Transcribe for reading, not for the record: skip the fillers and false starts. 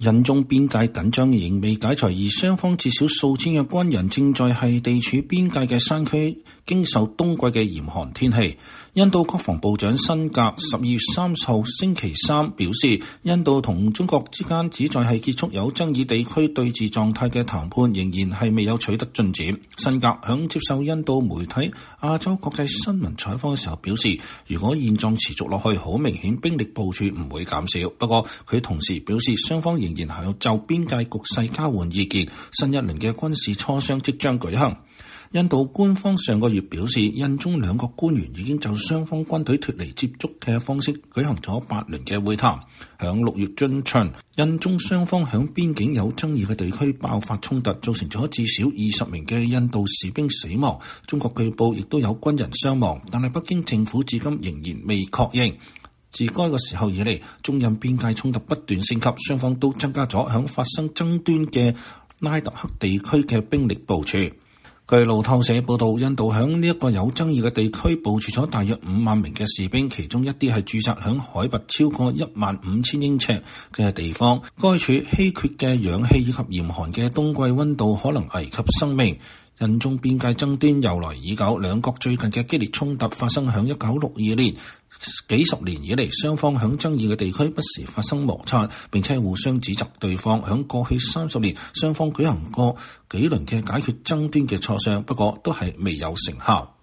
印中邊界緊張仍未解除，而雙方至少數千嘅軍人正在係地處邊界嘅山區經受冬季嘅嚴寒天氣。印度國防部長辛格12月30號星期三表示，印度同中國之間旨在係結束有爭議地區對峙狀態嘅談判仍然係未有取得進展。辛格響接受印度媒體亞洲國際新聞採訪嘅時候表示，如果現狀持續落去，好明顯兵力部署唔會減少。不過佢同時表示，雙方仍然係有就邊界局勢交換意見，新一輪嘅軍事磋商即將舉行。印度官方上個月表示，印中兩國官員已經就雙方軍隊脫離接觸嘅方式舉行咗8輪嘅會談。響6月中旬，印中雙方響邊境有爭議嘅地區爆發衝突，造成咗至少20名嘅印度士兵死亡。中國據報亦都有軍人傷亡，但係北京政府至今仍然未確認。自該個時候以嚟，中印邊界衝突不斷升級，雙方都增加咗響發生爭端嘅拉達克地區嘅兵力部署。據路透社報道，印度響呢一個有爭議嘅地區部署咗大約5萬名嘅士兵，其中一啲係駐紮響海拔超過15000英尺嘅地方。該處稀缺嘅氧氣以及嚴寒嘅冬季溫度可能危及生命。印中邊界爭端由來已久，兩國最近嘅激烈衝突發生響1962年。幾十年以嚟，雙方響爭議嘅地區不時發生摩擦，並且互相指責對方。響過去30年，雙方舉行過幾輪嘅解決爭端嘅磋商，不過都係未有成效。